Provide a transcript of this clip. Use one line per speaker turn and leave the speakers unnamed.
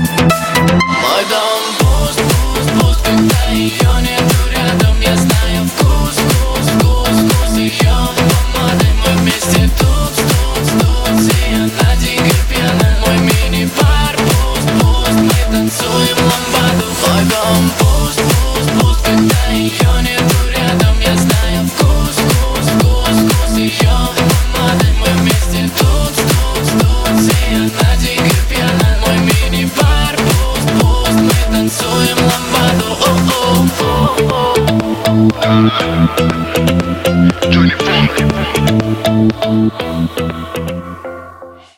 Мой дом пуст, пуст, пуст, когда ее нету рядом. Я знаю вкус, вкус, вкус, вкус ее помады. Мы вместе тут, тут, тут, и она дико пьяна. Мой мини-бар пуст, пуст, мы танцуем ламбаду. Мой дом пуст, пуст, пуст, когда ее нету рядом. Я знаю вкус, вкус, вкус, вкус ее помады. Мы вместе тут, тут, тут, и она дико пьяна. Мой мини-бар пуст, пуст, мы танцуем ламбаду.